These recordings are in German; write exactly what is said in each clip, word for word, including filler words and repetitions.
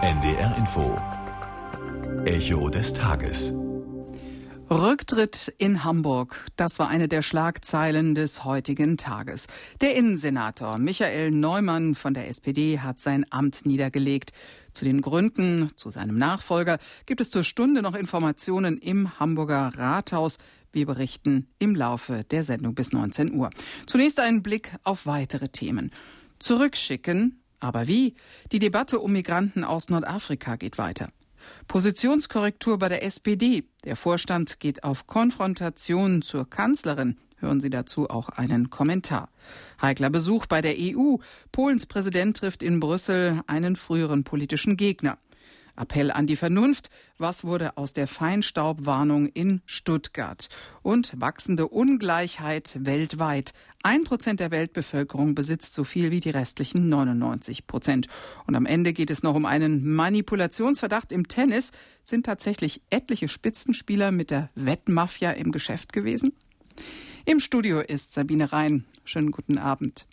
N D R Info. Echo des Tages. Rücktritt in Hamburg, das war eine der Schlagzeilen des heutigen Tages. Der Innensenator Michael Neumann von der S P D hat sein Amt niedergelegt. Zu den Gründen, zu seinem Nachfolger, gibt es zur Stunde noch Informationen im Hamburger Rathaus. Wir berichten im Laufe der Sendung bis neunzehn Uhr. Zunächst ein Blick auf weitere Themen. Zurückschicken, aber wie? Die Debatte um Migranten aus Nordafrika geht weiter. Positionskorrektur bei der S P D. Der Vorstand geht auf Konfrontation zur Kanzlerin. Hören Sie dazu auch einen Kommentar. Heikler Besuch bei der E U. Polens Präsident trifft in Brüssel einen früheren politischen Gegner. Appell an die Vernunft. Was wurde aus der Feinstaubwarnung in Stuttgart? Und wachsende Ungleichheit weltweit. Ein Prozent der Weltbevölkerung besitzt so viel wie die restlichen neunundneunzig Prozent. Und am Ende geht es noch um einen Manipulationsverdacht im Tennis. Sind tatsächlich etliche Spitzenspieler mit der Wettmafia im Geschäft gewesen? Im Studio ist Sabine Rhein. Schönen guten Abend.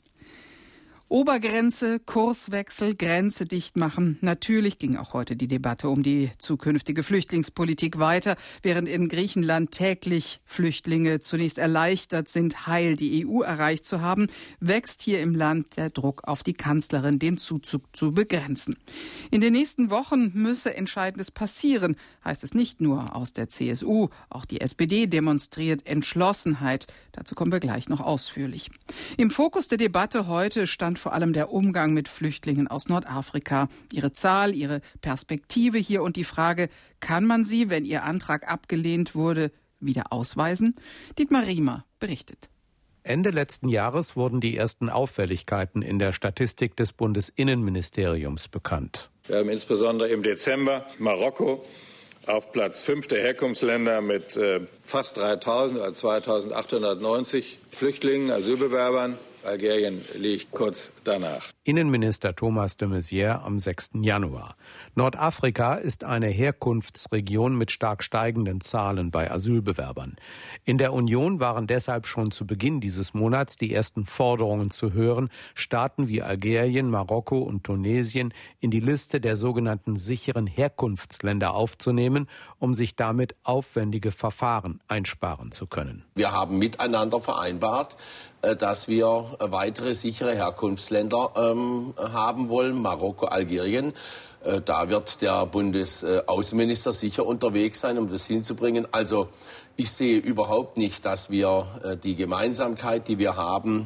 Obergrenze, Kurswechsel, Grenze dicht machen. Natürlich ging auch heute die Debatte um die zukünftige Flüchtlingspolitik weiter. Während in Griechenland täglich Flüchtlinge zunächst erleichtert sind, heil die E U erreicht zu haben, wächst hier im Land der Druck auf die Kanzlerin, den Zuzug zu begrenzen. In den nächsten Wochen müsse Entscheidendes passieren, heißt es nicht nur aus der C S U. Auch die S P D demonstriert Entschlossenheit. Dazu kommen wir gleich noch ausführlich. Im Fokus der Debatte heute stand vor allem der Umgang mit Flüchtlingen aus Nordafrika. Ihre Zahl, ihre Perspektive hier und die Frage, kann man sie, wenn ihr Antrag abgelehnt wurde, wieder ausweisen? Dietmar Riemer berichtet. Ende letzten Jahres wurden die ersten Auffälligkeiten in der Statistik des Bundesinnenministeriums bekannt. Wir haben insbesondere im Dezember Marokko auf Platz fünf der Herkunftsländer mit äh, fast dreitausend, also zweitausendachthundertneunzig Flüchtlingen, Asylbewerbern. Algerien liegt kurz danach. Innenminister Thomas de Maizière am sechsten Januar. Nordafrika ist eine Herkunftsregion mit stark steigenden Zahlen bei Asylbewerbern. In der Union waren deshalb schon zu Beginn dieses Monats die ersten Forderungen zu hören, Staaten wie Algerien, Marokko und Tunesien in die Liste der sogenannten sicheren Herkunftsländer aufzunehmen, um sich damit aufwendige Verfahren einsparen zu können. Wir haben miteinander vereinbart, dass wir weitere sichere Herkunftsländer ähm, haben wollen, Marokko, Algerien. Äh, da wird der Bundesaußenminister sicher unterwegs sein, um das hinzubringen. Also ich sehe überhaupt nicht, dass wir äh, die Gemeinsamkeit, die wir haben,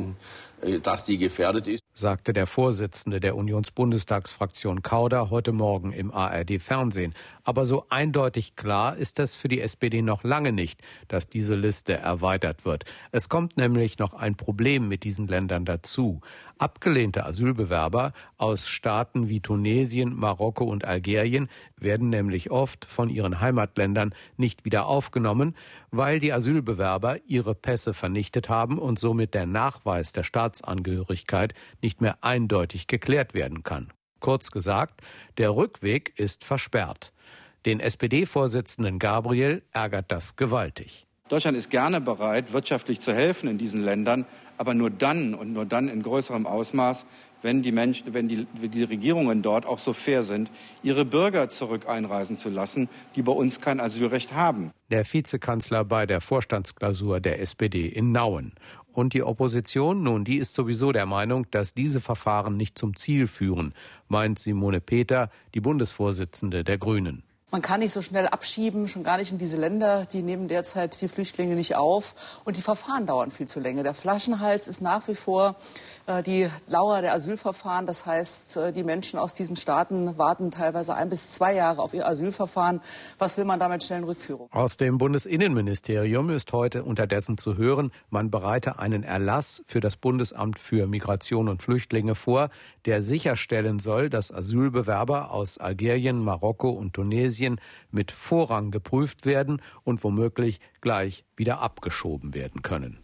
äh, dass die gefährdet ist, sagte der Vorsitzende der Unionsbundestagsfraktion Kauder heute Morgen im A R D-Fernsehen. Aber so eindeutig klar ist es für die S P D noch lange nicht, dass diese Liste erweitert wird. Es kommt nämlich noch ein Problem mit diesen Ländern dazu. Abgelehnte Asylbewerber aus Staaten wie Tunesien, Marokko und Algerien werden nämlich oft von ihren Heimatländern nicht wieder aufgenommen, weil die Asylbewerber ihre Pässe vernichtet haben und somit der Nachweis der Staatsangehörigkeit nicht mehr eindeutig geklärt werden kann. Kurz gesagt, der Rückweg ist versperrt. Den S P D-Vorsitzenden Gabriel ärgert das gewaltig. Deutschland ist gerne bereit, wirtschaftlich zu helfen in diesen Ländern, aber nur dann und nur dann in größerem Ausmaß, wenn die Menschen, wenn die, die Regierungen dort auch so fair sind, ihre Bürger zurück einreisen zu lassen, die bei uns kein Asylrecht haben. Der Vizekanzler bei der Vorstandsklausur der S P D in Nauen. Und die Opposition, nun, die ist sowieso der Meinung, dass diese Verfahren nicht zum Ziel führen, meint Simone Peter, die Bundesvorsitzende der Grünen. Man kann nicht so schnell abschieben, schon gar nicht in diese Länder. Die nehmen derzeit die Flüchtlinge nicht auf. Und die Verfahren dauern viel zu lange. Der Flaschenhals ist nach wie vor äh, die Dauer der Asylverfahren. Das heißt, äh, die Menschen aus diesen Staaten warten teilweise ein bis zwei Jahre auf ihr Asylverfahren. Was will man damit schnellen Rückführung? Aus dem Bundesinnenministerium ist heute unterdessen zu hören, man bereite einen Erlass für das Bundesamt für Migration und Flüchtlinge vor, der sicherstellen soll, dass Asylbewerber aus Algerien, Marokko und Tunesien mit Vorrang geprüft werden und womöglich gleich wieder abgeschoben werden können.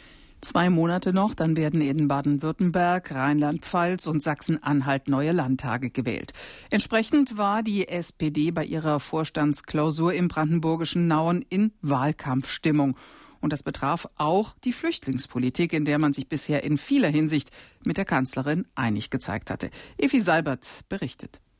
Zwei Monate noch, dann werden in Baden-Württemberg, Rheinland-Pfalz und Sachsen-Anhalt neue Landtage gewählt. Entsprechend war die S P D bei ihrer Vorstandsklausur im brandenburgischen Nauen in Wahlkampfstimmung. Und das betraf auch die Flüchtlingspolitik, in der man sich bisher in vieler Hinsicht mit der Kanzlerin einig gezeigt hatte. Evi Seibert berichtet.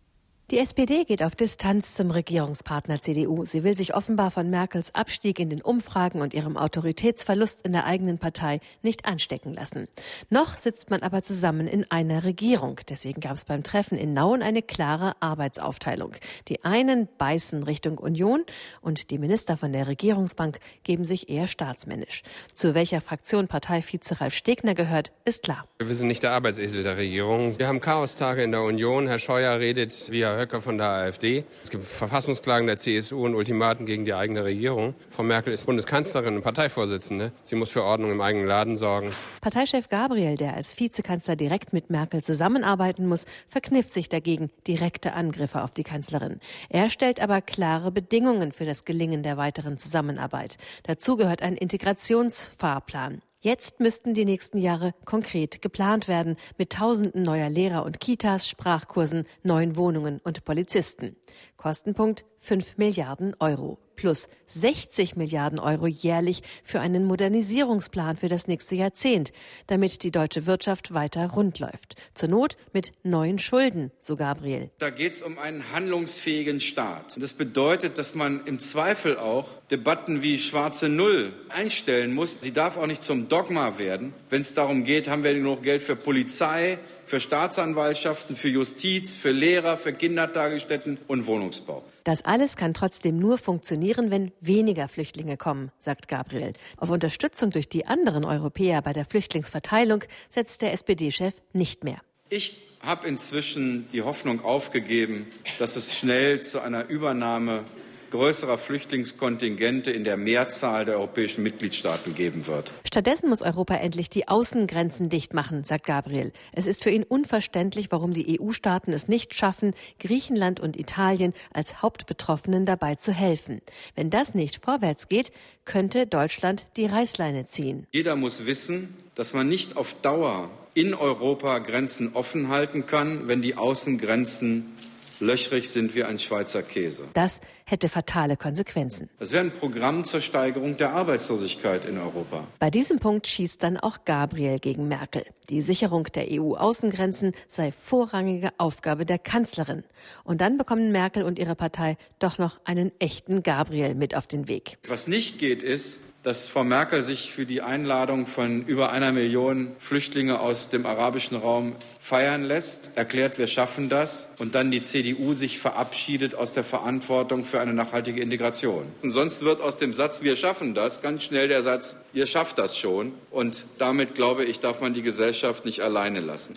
Die S P D geht auf Distanz zum Regierungspartner C D U. Sie will sich offenbar von Merkels Abstieg in den Umfragen und ihrem Autoritätsverlust in der eigenen Partei nicht anstecken lassen. Noch sitzt man aber zusammen in einer Regierung. Deswegen gab es beim Treffen in Nauen eine klare Arbeitsaufteilung. Die einen beißen Richtung Union und die Minister von der Regierungsbank geben sich eher staatsmännisch. Zu welcher Fraktion Parteivize Ralf Stegner gehört, ist klar. Wir sind nicht der Arbeitsesel der Regierung. Wir haben Chaostage in der Union. Herr Scheuer redet wie Herr Höcke von der AfD. Es gibt Verfassungsklagen der C S U und Ultimaten gegen die eigene Regierung. Frau Merkel ist Bundeskanzlerin und Parteivorsitzende. Sie muss für Ordnung im eigenen Laden sorgen. Parteichef Gabriel, der als Vizekanzler direkt mit Merkel zusammenarbeiten muss, verknifft sich dagegen direkte Angriffe auf die Kanzlerin. Er stellt aber klare Bedingungen für das Gelingen der weiteren Zusammenarbeit. Dazu gehört ein Integrationsfahrplan. Jetzt müssten die nächsten Jahre konkret geplant werden mit Tausenden neuer Lehrer und Kitas, Sprachkursen, neuen Wohnungen und Polizisten. Kostenpunkt fünf Milliarden Euro plus sechzig Milliarden Euro jährlich für einen Modernisierungsplan für das nächste Jahrzehnt, damit die deutsche Wirtschaft weiter rund läuft. Zur Not mit neuen Schulden, so Gabriel. Da geht es um einen handlungsfähigen Staat. Und das bedeutet, dass man im Zweifel auch Debatten wie schwarze Null einstellen muss. Sie darf auch nicht zum Dogma werden. Wenn es darum geht, haben wir genug Geld für Polizei, für Staatsanwaltschaften, für Justiz, für Lehrer, für Kindertagesstätten und Wohnungsbau. Das alles kann trotzdem nur funktionieren, wenn weniger Flüchtlinge kommen, sagt Gabriel. Auf Unterstützung durch die anderen Europäer bei der Flüchtlingsverteilung setzt der S P D-Chef nicht mehr. Ich habe inzwischen die Hoffnung aufgegeben, dass es schnell zu einer Übernahme größerer Flüchtlingskontingente in der Mehrzahl der europäischen Mitgliedstaaten geben wird. Stattdessen muss Europa endlich die Außengrenzen dicht machen, sagt Gabriel. Es ist für ihn unverständlich, warum die E U-Staaten es nicht schaffen, Griechenland und Italien als Hauptbetroffenen dabei zu helfen. Wenn das nicht vorwärts geht, könnte Deutschland die Reißleine ziehen. Jeder muss wissen, dass man nicht auf Dauer in Europa Grenzen offen halten kann, wenn die Außengrenzen löchrig sind wie ein Schweizer Käse. Das hätte fatale Konsequenzen. Das wäre ein Programm zur Steigerung der Arbeitslosigkeit in Europa. Bei diesem Punkt schießt dann auch Gabriel gegen Merkel. Die Sicherung der E U-Außengrenzen sei vorrangige Aufgabe der Kanzlerin. Und dann bekommen Merkel und ihre Partei doch noch einen echten Gabriel mit auf den Weg. Was nicht geht, ist, dass Frau Merkel sich für die Einladung von über einer Million Flüchtlinge aus dem arabischen Raum feiern lässt, erklärt, wir schaffen das, und dann die C D U sich verabschiedet aus der Verantwortung für eine nachhaltige Integration. Und sonst wird aus dem Satz, wir schaffen das, ganz schnell der Satz, ihr schafft das schon. Und damit, glaube ich, darf man die Gesellschaft nicht alleine lassen.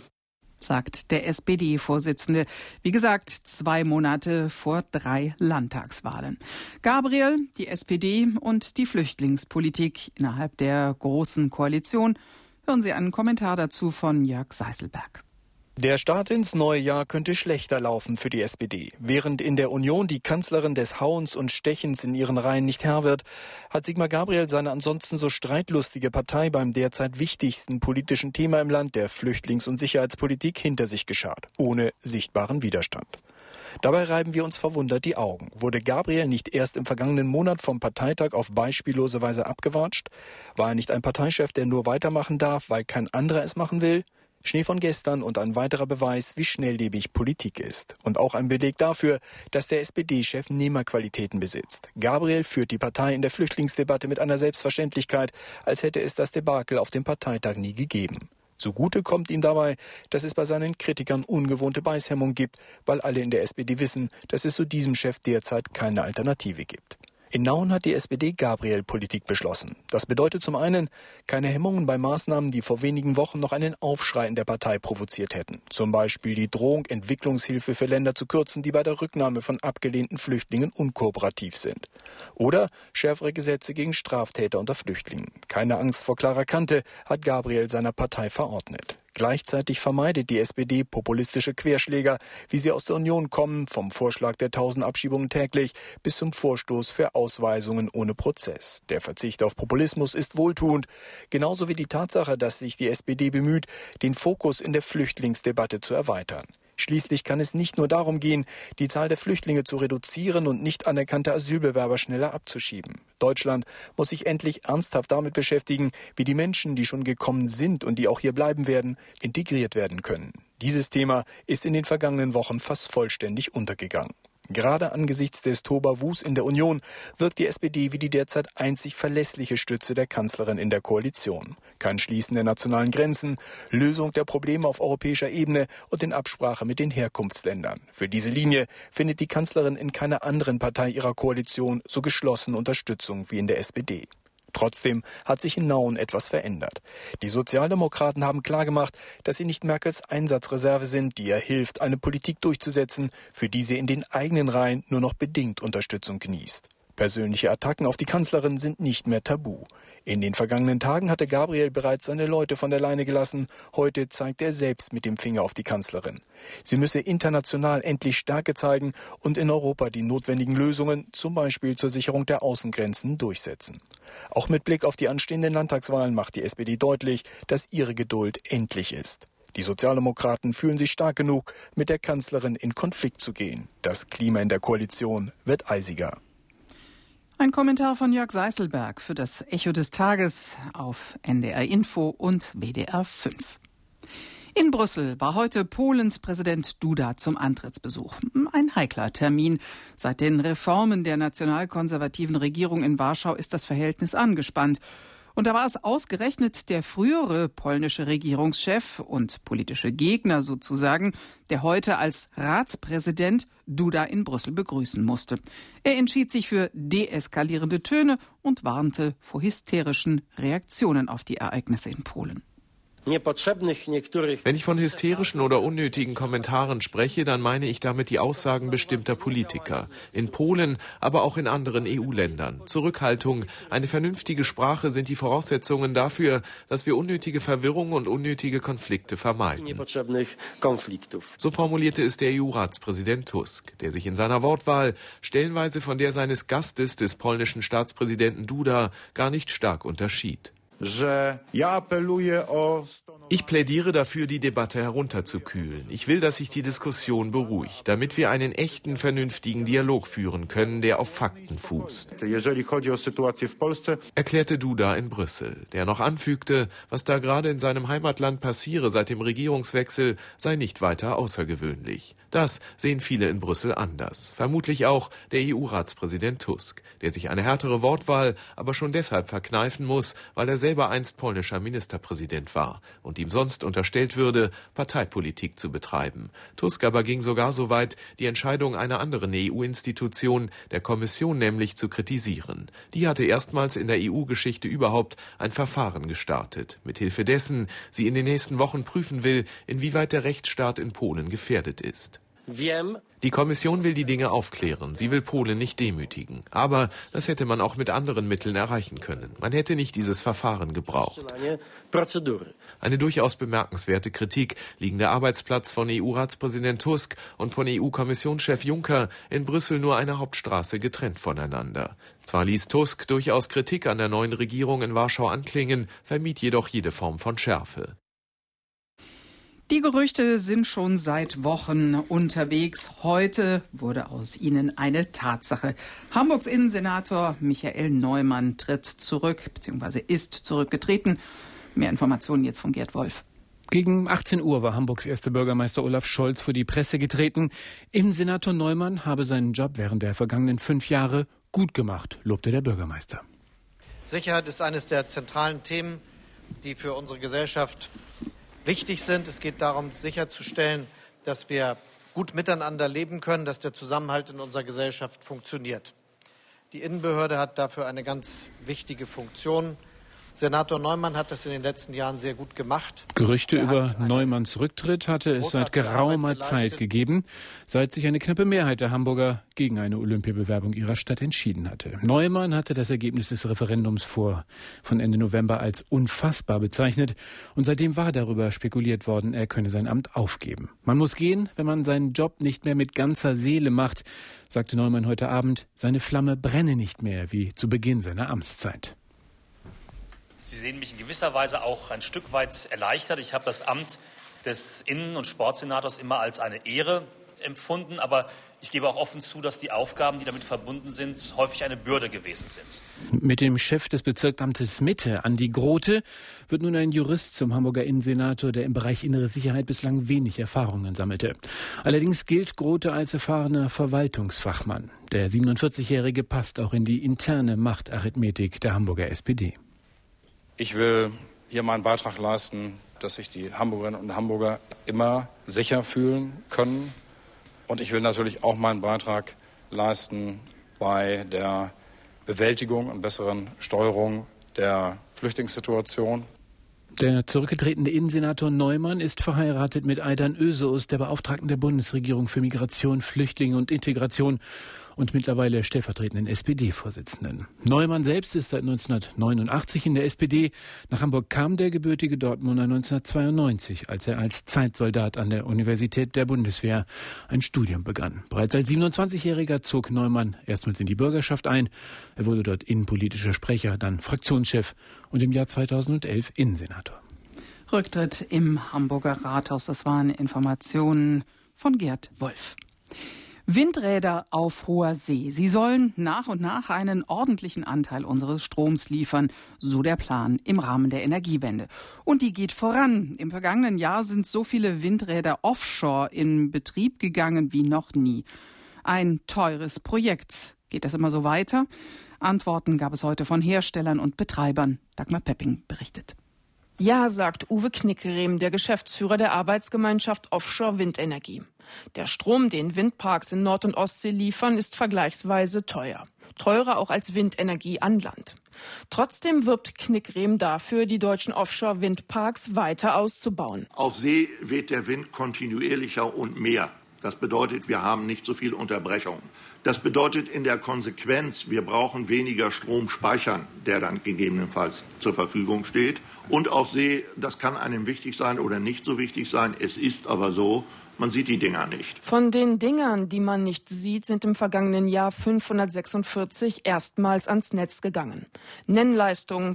Sagt der S P D-Vorsitzende. Wie gesagt, zwei Monate vor drei Landtagswahlen. Gabriel, die S P D und die Flüchtlingspolitik innerhalb der Großen Koalition. Hören Sie einen Kommentar dazu von Jörg Seiselberg. Der Start ins neue Jahr könnte schlechter laufen für die S P D. Während in der Union die Kanzlerin des Hauens und Stechens in ihren Reihen nicht Herr wird, hat Sigmar Gabriel seine ansonsten so streitlustige Partei beim derzeit wichtigsten politischen Thema im Land, der Flüchtlings- und Sicherheitspolitik, hinter sich geschart, ohne sichtbaren Widerstand. Dabei reiben wir uns verwundert die Augen. Wurde Gabriel nicht erst im vergangenen Monat vom Parteitag auf beispiellose Weise abgewatscht? War er nicht ein Parteichef, der nur weitermachen darf, weil kein anderer es machen will? Schnee von gestern und ein weiterer Beweis, wie schnelllebig Politik ist. Und auch ein Beleg dafür, dass der S P D-Chef Nehmerqualitäten besitzt. Gabriel führt die Partei in der Flüchtlingsdebatte mit einer Selbstverständlichkeit, als hätte es das Debakel auf dem Parteitag nie gegeben. Zugute kommt ihm dabei, dass es bei seinen Kritikern ungewohnte Beißhemmung gibt, weil alle in der S P D wissen, dass es zu diesem Chef derzeit keine Alternative gibt. In Nauen hat die S P D Gabriel-Politik beschlossen. Das bedeutet zum einen keine Hemmungen bei Maßnahmen, die vor wenigen Wochen noch einen Aufschrei in der Partei provoziert hätten. Zum Beispiel die Drohung, Entwicklungshilfe für Länder zu kürzen, die bei der Rücknahme von abgelehnten Flüchtlingen unkooperativ sind. Oder schärfere Gesetze gegen Straftäter unter Flüchtlingen. Keine Angst vor klarer Kante hat Gabriel seiner Partei verordnet. Gleichzeitig vermeidet die S P D populistische Querschläger, wie sie aus der Union kommen, vom Vorschlag der tausend Abschiebungen täglich bis zum Vorstoß für Ausweisungen ohne Prozess. Der Verzicht auf Populismus ist wohltuend, genauso wie die Tatsache, dass sich die S P D bemüht, den Fokus in der Flüchtlingsdebatte zu erweitern. Schließlich kann es nicht nur darum gehen, die Zahl der Flüchtlinge zu reduzieren und nicht anerkannte Asylbewerber schneller abzuschieben. Deutschland muss sich endlich ernsthaft damit beschäftigen, wie die Menschen, die schon gekommen sind und die auch hier bleiben werden, integriert werden können. Dieses Thema ist in den vergangenen Wochen fast vollständig untergegangen. Gerade angesichts des Tohuwahos in der Union wirkt die S P D wie die derzeit einzig verlässliche Stütze der Kanzlerin in der Koalition. Kein Schließen der nationalen Grenzen, Lösung der Probleme auf europäischer Ebene und in Absprache mit den Herkunftsländern. Für diese Linie findet die Kanzlerin in keiner anderen Partei ihrer Koalition so geschlossene Unterstützung wie in der S P D. Trotzdem hat sich in Nauen etwas verändert. Die Sozialdemokraten haben klargemacht, dass sie nicht Merkels Einsatzreserve sind, die ihr hilft, eine Politik durchzusetzen, für die sie in den eigenen Reihen nur noch bedingt Unterstützung genießt. Persönliche Attacken auf die Kanzlerin sind nicht mehr tabu. In den vergangenen Tagen hatte Gabriel bereits seine Leute von der Leine gelassen. Heute zeigt er selbst mit dem Finger auf die Kanzlerin. Sie müsse international endlich Stärke zeigen und in Europa die notwendigen Lösungen, zum Beispiel zur Sicherung der Außengrenzen, durchsetzen. Auch mit Blick auf die anstehenden Landtagswahlen macht die S P D deutlich, dass ihre Geduld endlich ist. Die Sozialdemokraten fühlen sich stark genug, mit der Kanzlerin in Konflikt zu gehen. Das Klima in der Koalition wird eisiger. Ein Kommentar von Jörg Seißelberg für das Echo des Tages auf N D R Info und W D R fünf. In Brüssel war heute Polens Präsident Duda zum Antrittsbesuch. Ein heikler Termin. Seit den Reformen der nationalkonservativen Regierung in Warschau ist das Verhältnis angespannt. Und da war es ausgerechnet der frühere polnische Regierungschef und politische Gegner sozusagen, der heute als Ratspräsident Duda in Brüssel begrüßen musste. Er entschied sich für deeskalierende Töne und warnte vor hysterischen Reaktionen auf die Ereignisse in Polen. Wenn ich von hysterischen oder unnötigen Kommentaren spreche, dann meine ich damit die Aussagen bestimmter Politiker. In Polen, aber auch in anderen E U-Ländern. Zurückhaltung, eine vernünftige Sprache sind die Voraussetzungen dafür, dass wir unnötige Verwirrung und unnötige Konflikte vermeiden. So formulierte es der E U-Ratspräsident Tusk, der sich in seiner Wortwahl stellenweise von der seines Gastes, des polnischen Staatspräsidenten Duda, gar nicht stark unterschied. Ich plädiere dafür, die Debatte herunterzukühlen. Ich will, dass sich die Diskussion beruhigt, damit wir einen echten, vernünftigen Dialog führen können, der auf Fakten fußt, erklärte Duda in Brüssel, der noch anfügte, was da gerade in seinem Heimatland passiere seit dem Regierungswechsel, sei nicht weiter außergewöhnlich. Das sehen viele in Brüssel anders. Vermutlich auch der E U-Ratspräsident Tusk, der sich eine härtere Wortwahl aber schon deshalb verkneifen muss, weil er selber einst polnischer Ministerpräsident war und ihm sonst unterstellt würde, Parteipolitik zu betreiben. Tusk aber ging sogar so weit, die Entscheidung einer anderen E U-Institution, der Kommission nämlich, zu kritisieren. Die hatte erstmals in der E U-Geschichte überhaupt ein Verfahren gestartet, mithilfe dessen sie in den nächsten Wochen prüfen will, inwieweit der Rechtsstaat in Polen gefährdet ist. Die Kommission will die Dinge aufklären. Sie will Polen nicht demütigen. Aber das hätte man auch mit anderen Mitteln erreichen können. Man hätte nicht dieses Verfahren gebraucht. Eine durchaus bemerkenswerte Kritik liegen der Arbeitsplatz von E U-Ratspräsident Tusk und von E U-Kommissionschef Juncker in Brüssel nur eine Hauptstraße getrennt voneinander. Zwar ließ Tusk durchaus Kritik an der neuen Regierung in Warschau anklingen, vermied jedoch jede Form von Schärfe. Die Gerüchte sind schon seit Wochen unterwegs. Heute wurde aus ihnen eine Tatsache. Hamburgs Innensenator Michael Neumann tritt zurück, bzw. ist zurückgetreten. Mehr Informationen jetzt von Gerd Wolf. Gegen achtzehn Uhr war Hamburgs erster Bürgermeister Olaf Scholz vor die Presse getreten. Innensenator Neumann habe seinen Job während der vergangenen fünf Jahre gut gemacht, lobte der Bürgermeister. Sicherheit ist eines der zentralen Themen, die für unsere Gesellschaft wichtig sind. Es geht darum, sicherzustellen, dass wir gut miteinander leben können, dass der Zusammenhalt in unserer Gesellschaft funktioniert. Die Innenbehörde hat dafür eine ganz wichtige Funktion. Senator Neumann hat das in den letzten Jahren sehr gut gemacht. Gerüchte über Neumanns Rücktritt hatte es seit geraumer Zeit gegeben, seit sich eine knappe Mehrheit der Hamburger gegen eine Olympiabewerbung ihrer Stadt entschieden hatte. Neumann hatte das Ergebnis des Referendums vor, von Ende November als unfassbar bezeichnet und seitdem war darüber spekuliert worden, er könne sein Amt aufgeben. Man muss gehen, wenn man seinen Job nicht mehr mit ganzer Seele macht, sagte Neumann heute Abend. Seine Flamme brenne nicht mehr wie zu Beginn seiner Amtszeit. Sie sehen mich in gewisser Weise auch ein Stück weit erleichtert. Ich habe das Amt des Innen- und Sportsenators immer als eine Ehre empfunden, aber ich gebe auch offen zu, dass die Aufgaben, die damit verbunden sind, häufig eine Bürde gewesen sind. Mit dem Chef des Bezirksamtes Mitte, Andi Grote, wird nun ein Jurist zum Hamburger Innensenator, der im Bereich innere Sicherheit bislang wenig Erfahrungen sammelte. Allerdings gilt Grote als erfahrener Verwaltungsfachmann. Der siebenundvierzigjährige passt auch in die interne Machtarithmetik der Hamburger S P D. Ich will hier meinen Beitrag leisten, dass sich die Hamburgerinnen und Hamburger immer sicher fühlen können. Und ich will natürlich auch meinen Beitrag leisten bei der Bewältigung und besseren Steuerung der Flüchtlingssituation. Der zurückgetretene Innensenator Neumann ist verheiratet mit Aydan Özeus, der Beauftragten der Bundesregierung für Migration, Flüchtlinge und Integration und mittlerweile stellvertretenden S P D-Vorsitzenden. Neumann selbst ist seit neunzehnhundertneunundachtzig in der S P D. Nach Hamburg kam der gebürtige Dortmunder neunzehnhundertzweiundneunzig, als er als Zeitsoldat an der Universität der Bundeswehr ein Studium begann. Bereits als siebenundzwanzigjähriger zog Neumann erstmals in die Bürgerschaft ein. Er wurde dort innenpolitischer Sprecher, dann Fraktionschef und im Jahr zweitausendelf Innensenator. Rücktritt im Hamburger Rathaus. Das waren Informationen von Gerd Wolf. Windräder auf hoher See. Sie sollen nach und nach einen ordentlichen Anteil unseres Stroms liefern, so der Plan im Rahmen der Energiewende. Und die geht voran. Im vergangenen Jahr sind so viele Windräder offshore in Betrieb gegangen wie noch nie. Ein teures Projekt. Geht das immer so weiter? Antworten gab es heute von Herstellern und Betreibern. Dagmar Pepping berichtet. Ja, sagt Uwe Knickerehm, der Geschäftsführer der Arbeitsgemeinschaft Offshore Windenergie. Der Strom, den Windparks in Nord- und Ostsee liefern, ist vergleichsweise teuer. Teurer auch als Windenergie an Land. Trotzdem wirbt Knickerehm dafür, die deutschen Offshore-Windparks weiter auszubauen. Auf See weht der Wind kontinuierlicher und mehr. Das bedeutet, wir haben nicht so viel Unterbrechungen. Das bedeutet in der Konsequenz, wir brauchen weniger Strom speichern, der dann gegebenenfalls zur Verfügung steht. Und auf See, das kann einem wichtig sein oder nicht so wichtig sein. Es ist aber so, man sieht die Dinger nicht. Von den Dingern, die man nicht sieht, sind im vergangenen Jahr fünfhundertsechsundvierzig erstmals ans Netz gegangen. Nennleistung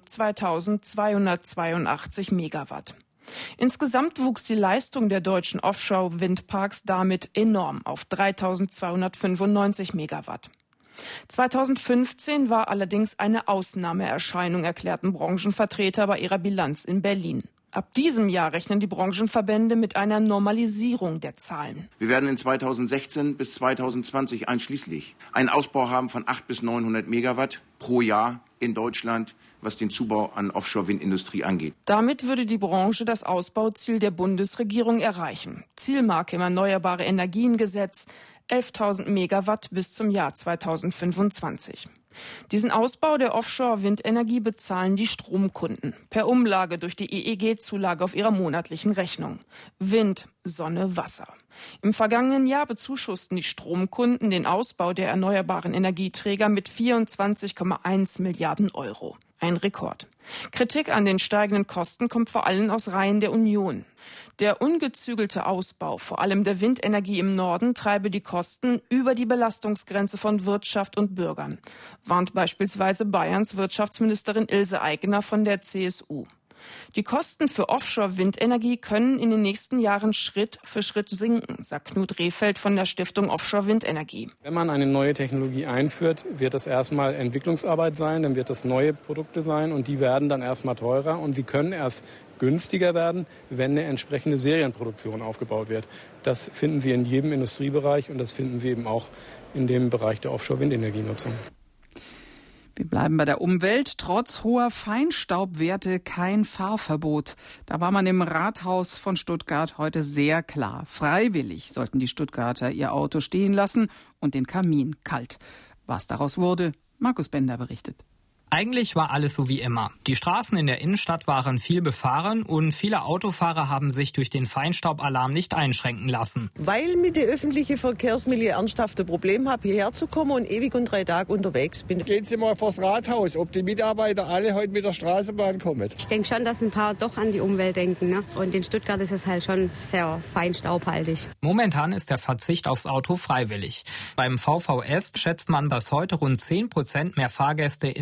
zweitausendzweihundertzweiundachtzig Megawatt. Insgesamt wuchs die Leistung der deutschen Offshore-Windparks damit enorm auf dreitausendzweihundertfünfundneunzig Megawatt. zweitausendfünfzehn war allerdings eine Ausnahmeerscheinung, erklärten Branchenvertreter bei ihrer Bilanz in Berlin. Ab diesem Jahr rechnen die Branchenverbände mit einer Normalisierung der Zahlen. Wir werden in zweitausendsechzehn bis zweitausendzwanzig einschließlich einen Ausbau haben von achthundert bis neunhundert Megawatt pro Jahr in Deutschland, was den Zubau an Offshore-Windindustrie angeht. Damit würde die Branche das Ausbauziel der Bundesregierung erreichen. Zielmarke im Erneuerbare Energien-Gesetz elftausend Megawatt bis zum Jahr zweitausendfünfundzwanzig. Diesen Ausbau der Offshore-Windenergie bezahlen die Stromkunden per Umlage durch die E E G-Zulage auf ihrer monatlichen Rechnung. Wind, Sonne, Wasser. Im vergangenen Jahr bezuschussten die Stromkunden den Ausbau der erneuerbaren Energieträger mit vierundzwanzig Komma eins Milliarden Euro. Ein Rekord. Kritik an den steigenden Kosten kommt vor allem aus Reihen der Union. Der ungezügelte Ausbau, vor allem der Windenergie im Norden, treibe die Kosten über die Belastungsgrenze von Wirtschaft und Bürgern, warnt beispielsweise Bayerns Wirtschaftsministerin Ilse Aigner von der C S U. Die Kosten für Offshore-Windenergie können in den nächsten Jahren Schritt für Schritt sinken, sagt Knut Rehfeld von der Stiftung Offshore-Windenergie. Wenn man eine neue Technologie einführt, wird das erstmal Entwicklungsarbeit sein, dann wird das neue Produkte sein und die werden dann erstmal teurer und sie können erst günstiger werden, wenn eine entsprechende Serienproduktion aufgebaut wird. Das finden Sie in jedem Industriebereich und das finden Sie eben auch in dem Bereich der Offshore-Windenergienutzung. Wir bleiben bei der Umwelt. Trotz hoher Feinstaubwerte kein Fahrverbot. Da war man im Rathaus von Stuttgart heute sehr klar. Freiwillig sollten die Stuttgarter ihr Auto stehen lassen und den Kamin kalt. Was daraus wurde, Markus Bender berichtet. Eigentlich war alles so wie immer. Die Straßen in der Innenstadt waren viel befahren und viele Autofahrer haben sich durch den Feinstaubalarm nicht einschränken lassen. Weil mit den öffentlichen Verkehrsmitteln ernsthaft ein Problem habe, hierher zu kommen und ewig und drei Tage unterwegs bin. Gehen Sie mal vors Rathaus, ob die Mitarbeiter alle heute mit der Straßenbahn kommen. Ich denke schon, dass ein paar doch an die Umwelt denken. Ne? Und in Stuttgart ist es halt schon sehr feinstaubhaltig. Momentan ist der Verzicht aufs Auto freiwillig. Beim V V S schätzt man, dass heute rund zehn Prozent mehr Fahrgäste in Bussen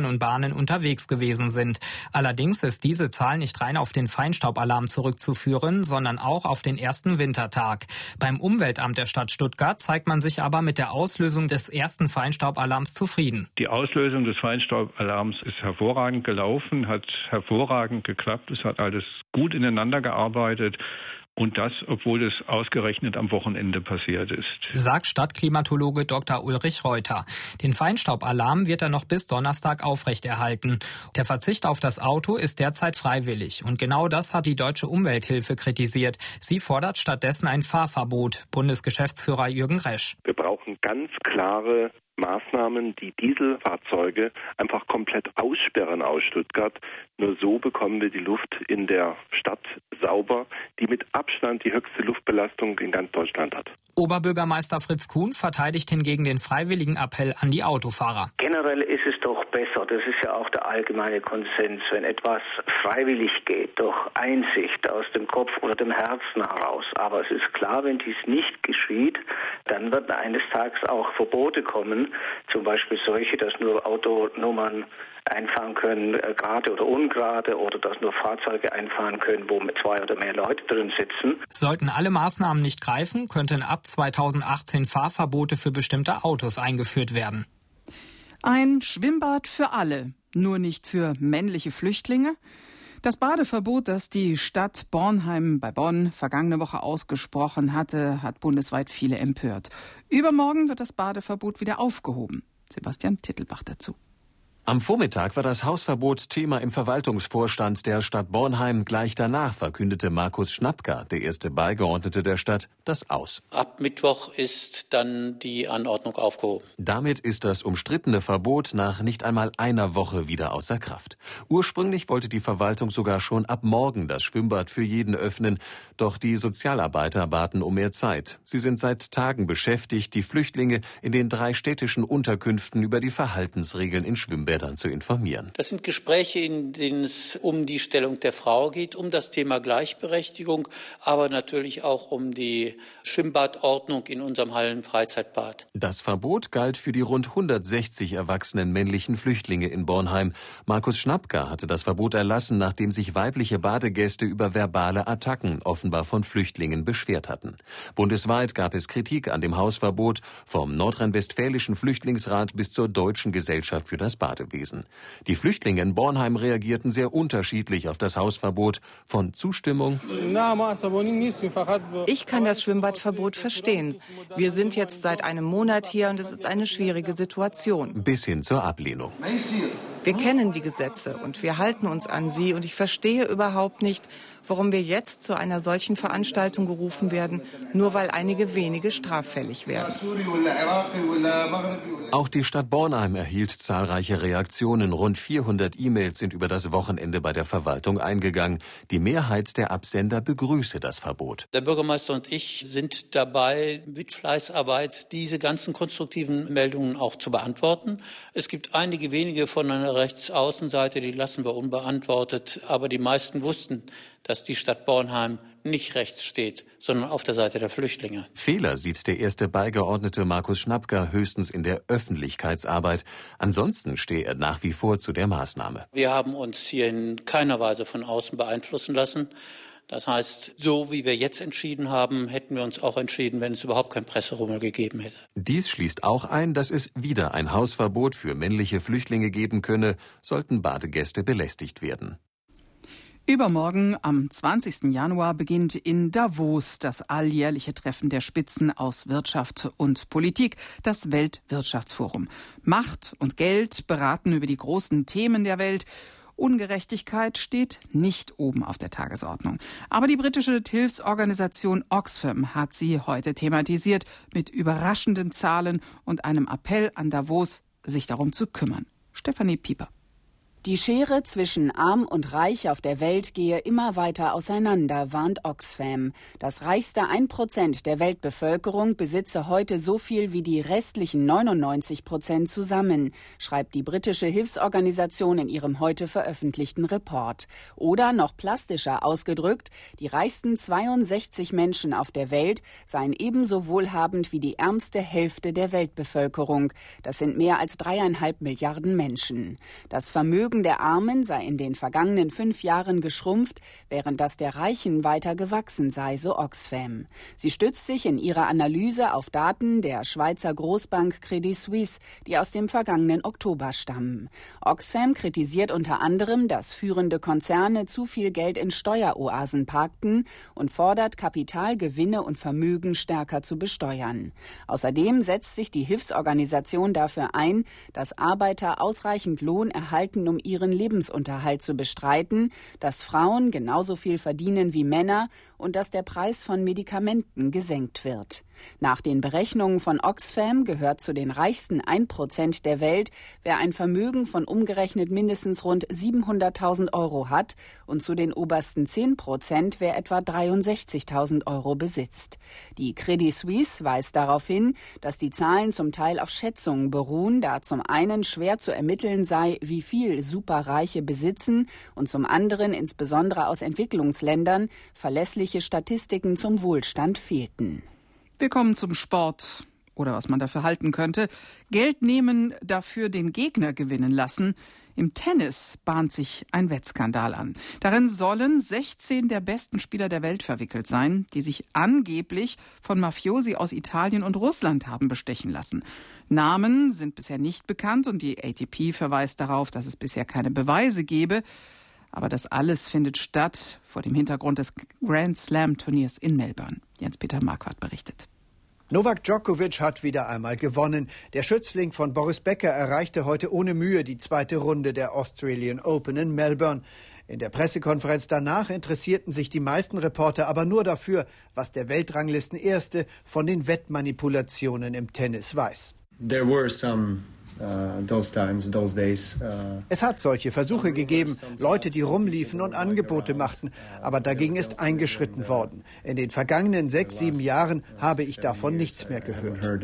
Bussen und Bahnen unterwegs gewesen sind. Allerdings ist diese Zahl nicht rein auf den Feinstaubalarm zurückzuführen, sondern auch auf den ersten Wintertag. Beim Umweltamt der Stadt Stuttgart zeigt man sich aber mit der Auslösung des ersten Feinstaubalarms zufrieden. Die Auslösung des Feinstaubalarms ist hervorragend gelaufen, hat hervorragend geklappt. Es hat alles gut ineinander gearbeitet. Und das, obwohl es ausgerechnet am Wochenende passiert ist. Sagt Stadtklimatologe Doktor Ulrich Reuter. Den Feinstaubalarm wird er noch bis Donnerstag aufrechterhalten. Der Verzicht auf das Auto ist derzeit freiwillig. Und genau das hat die Deutsche Umwelthilfe kritisiert. Sie fordert stattdessen ein Fahrverbot. Bundesgeschäftsführer Jürgen Resch. Wir brauchen ganz klare Maßnahmen, die Dieselfahrzeuge einfach komplett aussperren aus Stuttgart. Nur so bekommen wir die Luft in der Stadt sauber, die mit Abstand die höchste Luftbelastung in ganz Deutschland hat. Oberbürgermeister Fritz Kuhn verteidigt hingegen den freiwilligen Appell an die Autofahrer. Generell ist es doch besser, das ist ja auch der allgemeine Konsens, wenn etwas freiwillig geht, durch Einsicht aus dem Kopf oder dem Herzen heraus. Aber es ist klar, wenn dies nicht geschieht, dann wird eines Tages auch Verbote kommen, zum Beispiel solche, dass nur Autonummern einfahren können, gerade oder ungerade, oder dass nur Fahrzeuge einfahren können, wo mit zwei oder mehr Leute drin sitzen. Sollten alle Maßnahmen nicht greifen, könnten ab zweitausendachtzehn Fahrverbote für bestimmte Autos eingeführt werden. Ein Schwimmbad für alle, nur nicht für männliche Flüchtlinge? Das Badeverbot, das die Stadt Bornheim bei Bonn vergangene Woche ausgesprochen hatte, hat bundesweit viele empört. Übermorgen wird das Badeverbot wieder aufgehoben. Sebastian Tittelbach dazu. Am Vormittag war das Hausverbot Thema im Verwaltungsvorstand der Stadt Bornheim. Gleich danach verkündete Markus Schnapka, der erste Beigeordnete der Stadt, das aus. Ab Mittwoch ist dann die Anordnung aufgehoben. Damit ist das umstrittene Verbot nach nicht einmal einer Woche wieder außer Kraft. Ursprünglich wollte die Verwaltung sogar schon ab morgen das Schwimmbad für jeden öffnen. Doch die Sozialarbeiter baten um mehr Zeit. Sie sind seit Tagen beschäftigt, die Flüchtlinge in den drei städtischen Unterkünften über die Verhaltensregeln in Schwimmbädern zu informieren. Das sind Gespräche, in denen es um die Stellung der Frau geht, um das Thema Gleichberechtigung, aber natürlich auch um die Schwimmbadordnung in unserem Hallenfreizeitbad. Das Verbot galt für die rund hundertsechzig erwachsenen männlichen Flüchtlinge in Bornheim. Markus Schnapka hatte das Verbot erlassen, nachdem sich weibliche Badegäste über verbale Attacken offenbar von Flüchtlingen beschwert hatten. Bundesweit gab es Kritik an dem Hausverbot, vom nordrhein-westfälischen Flüchtlingsrat bis zur Deutschen Gesellschaft für das Badewesen. Die Flüchtlinge in Bornheim reagierten sehr unterschiedlich auf das Hausverbot, von Zustimmung. Ich kann das Schwimmbadverbot verstehen. Wir sind jetzt seit einem Monat hier und es ist eine schwierige Situation. Bis hin zur Ablehnung. Wir kennen die Gesetze und wir halten uns an sie und ich verstehe überhaupt nicht, warum wir jetzt zu einer solchen Veranstaltung gerufen werden, nur weil einige wenige straffällig werden. Auch die Stadt Bornheim erhielt zahlreiche Reaktionen. Rund vierhundert E-Mails sind über das Wochenende bei der Verwaltung eingegangen. Die Mehrheit der Absender begrüße das Verbot. Der Bürgermeister und ich sind dabei, mit Fleißarbeit diese ganzen konstruktiven Meldungen auch zu beantworten. Es gibt einige wenige von einer Rechtsaußenseite, die lassen wir unbeantwortet. Aber die meisten wussten, dass die Stadt Bornheim nicht rechts steht, sondern auf der Seite der Flüchtlinge. Fehler sieht der erste Beigeordnete Markus Schnapka höchstens in der Öffentlichkeitsarbeit. Ansonsten stehe er nach wie vor zu der Maßnahme. Wir haben uns hier in keiner Weise von außen beeinflussen lassen. Das heißt, so wie wir jetzt entschieden haben, hätten wir uns auch entschieden, wenn es überhaupt kein Presserummel gegeben hätte. Dies schließt auch ein, dass es wieder ein Hausverbot für männliche Flüchtlinge geben könne, sollten Badegäste belästigt werden. Übermorgen, am zwanzigsten Januar, beginnt in Davos das alljährliche Treffen der Spitzen aus Wirtschaft und Politik, das Weltwirtschaftsforum. Macht und Geld beraten über die großen Themen der Welt. Ungerechtigkeit steht nicht oben auf der Tagesordnung. Aber die britische Hilfsorganisation Oxfam hat sie heute thematisiert mit überraschenden Zahlen und einem Appell an Davos, sich darum zu kümmern. Stefanie Pieper. Die Schere zwischen Arm und Reich auf der Welt gehe immer weiter auseinander, warnt Oxfam. Das reichste ein Prozent der Weltbevölkerung besitze heute so viel wie die restlichen neunundneunzig Prozent zusammen, schreibt die britische Hilfsorganisation in ihrem heute veröffentlichten Report. Oder noch plastischer ausgedrückt, die reichsten zweiundsechzig Menschen auf der Welt seien ebenso wohlhabend wie die ärmste Hälfte der Weltbevölkerung. Das sind mehr als dreieinhalb Milliarden Menschen. Das Vermögen der Armen sei in den vergangenen fünf Jahren geschrumpft, während das der Reichen weiter gewachsen sei, so Oxfam. Sie stützt sich in ihrer Analyse auf Daten der Schweizer Großbank Credit Suisse, die aus dem vergangenen Oktober stammen. Oxfam kritisiert unter anderem, dass führende Konzerne zu viel Geld in Steueroasen parkten und fordert, Kapitalgewinne und Vermögen stärker zu besteuern. Außerdem setzt sich die Hilfsorganisation dafür ein, dass Arbeiter ausreichend Lohn erhalten, um ihren Lebensunterhalt zu bestreiten, dass Frauen genauso viel verdienen wie Männer und dass der Preis von Medikamenten gesenkt wird. Nach den Berechnungen von Oxfam gehört zu den reichsten ein Prozent der Welt, wer ein Vermögen von umgerechnet mindestens rund siebenhunderttausend Euro hat, und zu den obersten zehn Prozent, wer etwa dreiundsechzigtausend Euro besitzt. Die Credit Suisse weist darauf hin, dass die Zahlen zum Teil auf Schätzungen beruhen, da zum einen schwer zu ermitteln sei, wie viel Superreiche besitzen, und zum anderen insbesondere aus Entwicklungsländern verlässliche Statistiken zum Wohlstand fehlten. Wir kommen zum Sport oder was man dafür halten könnte. Geld nehmen, dafür den Gegner gewinnen lassen. Im Tennis bahnt sich ein Wettskandal an. Darin sollen sechzehn der besten Spieler der Welt verwickelt sein, die sich angeblich von Mafiosi aus Italien und Russland haben bestechen lassen. Namen sind bisher nicht bekannt und die A T P verweist darauf, dass es bisher keine Beweise gebe. Aber das alles findet statt vor dem Hintergrund des Grand Slam Turniers in Melbourne. Jens-Peter Marquardt berichtet. Novak Djokovic hat wieder einmal gewonnen. Der Schützling von Boris Becker erreichte heute ohne Mühe die zweite Runde der Australian Open in Melbourne. In der Pressekonferenz danach interessierten sich die meisten Reporter aber nur dafür, was der Weltranglistenerste von den Wettmanipulationen im Tennis weiß. There were some Uh, those times, those days, uh, es hat solche Versuche gegeben, Leute, die rumliefen und Angebote machten, aber dagegen ist eingeschritten worden. In den vergangenen sechs, sieben Jahren habe ich davon nichts mehr gehört.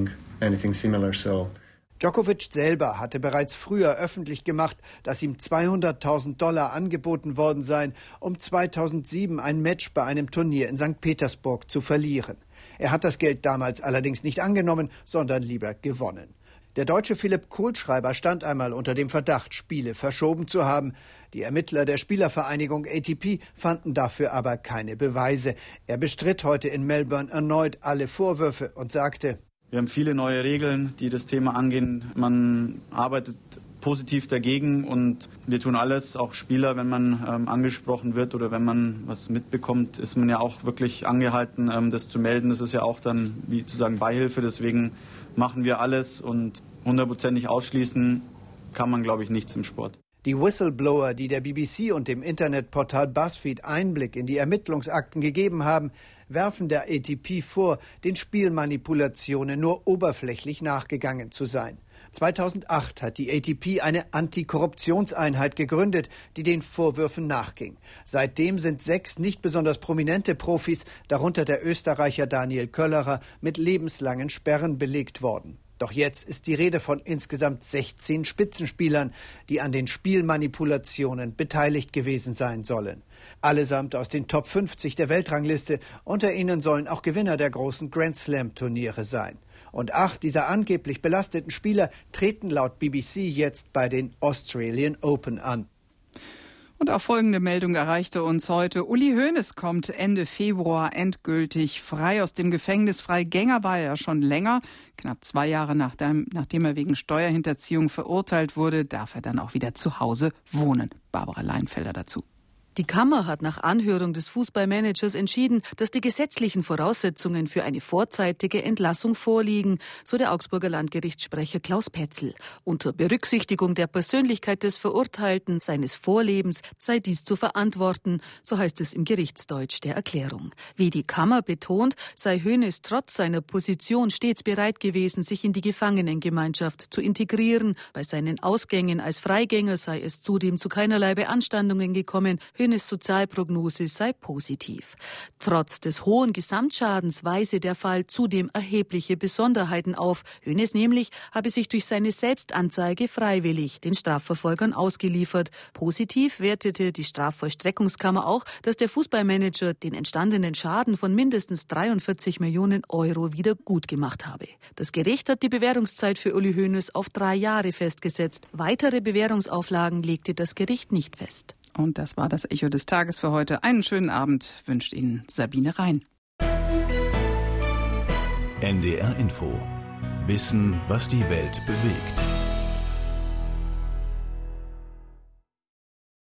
Djokovic selber hatte bereits früher öffentlich gemacht, dass ihm zweihunderttausend Dollar angeboten worden seien, um zweitausendsieben ein Match bei einem Turnier in Sankt Petersburg zu verlieren. Er hat das Geld damals allerdings nicht angenommen, sondern lieber gewonnen. Der Deutsche Philipp Kohlschreiber stand einmal unter dem Verdacht, Spiele verschoben zu haben. Die Ermittler der Spielervereinigung A T P fanden dafür aber keine Beweise. Er bestritt heute in Melbourne erneut alle Vorwürfe und sagte: Wir haben viele neue Regeln, die das Thema angehen. Man arbeitet positiv dagegen und wir tun alles, auch Spieler, wenn man ähm, angesprochen wird oder wenn man was mitbekommt, ist man ja auch wirklich angehalten, ähm, das zu melden. Das ist ja auch dann, wie zu sagen, Beihilfe. Deswegen machen wir alles und hundertprozentig ausschließen kann man, glaube ich, nichts im Sport. Die Whistleblower, die der B B C und dem Internetportal BuzzFeed Einblick in die Ermittlungsakten gegeben haben, werfen der A T P vor, den Spielmanipulationen nur oberflächlich nachgegangen zu sein. zweitausendacht hat die A T P eine Antikorruptionseinheit gegründet, die den Vorwürfen nachging. Seitdem sind sechs nicht besonders prominente Profis, darunter der Österreicher Daniel Köllerer, mit lebenslangen Sperren belegt worden. Doch jetzt ist die Rede von insgesamt sechzehn Spitzenspielern, die an den Spielmanipulationen beteiligt gewesen sein sollen. Allesamt aus den Top fünfzig der Weltrangliste. Unter ihnen sollen auch Gewinner der großen Grand Slam Turniere sein. Und acht dieser angeblich belasteten Spieler treten laut B B C jetzt bei den Australian Open an. Und auch folgende Meldung erreichte uns heute. Uli Hoeneß kommt Ende Februar endgültig frei aus dem Gefängnis. Freigänger war er schon länger. Knapp zwei Jahre nachdem, nachdem er wegen Steuerhinterziehung verurteilt wurde, darf er dann auch wieder zu Hause wohnen. Barbara Leinfelder dazu. Die Kammer hat nach Anhörung des Fußballmanagers entschieden, dass die gesetzlichen Voraussetzungen für eine vorzeitige Entlassung vorliegen, so der Augsburger Landgerichtssprecher Klaus Petzl. Unter Berücksichtigung der Persönlichkeit des Verurteilten, seines Vorlebens, sei dies zu verantworten, so heißt es im Gerichtsdeutsch der Erklärung. Wie die Kammer betont, sei Hoeneß trotz seiner Position stets bereit gewesen, sich in die Gefangenengemeinschaft zu integrieren. Bei seinen Ausgängen als Freigänger sei es zudem zu keinerlei Beanstandungen gekommen. Hoeneß Sozialprognose sei positiv. Trotz des hohen Gesamtschadens weise der Fall zudem erhebliche Besonderheiten auf. Hoeneß nämlich habe sich durch seine Selbstanzeige freiwillig den Strafverfolgern ausgeliefert. Positiv wertete die Strafvollstreckungskammer auch, dass der Fußballmanager den entstandenen Schaden von mindestens dreiundvierzig Millionen Euro wieder gut gemacht habe. Das Gericht hat die Bewährungszeit für Uli Hoeneß auf drei Jahre festgesetzt. Weitere Bewährungsauflagen legte das Gericht nicht fest. Und das war das Echo des Tages für heute. Einen schönen Abend wünscht Ihnen Sabine Rhein. N D R Info. Wissen, was die Welt bewegt.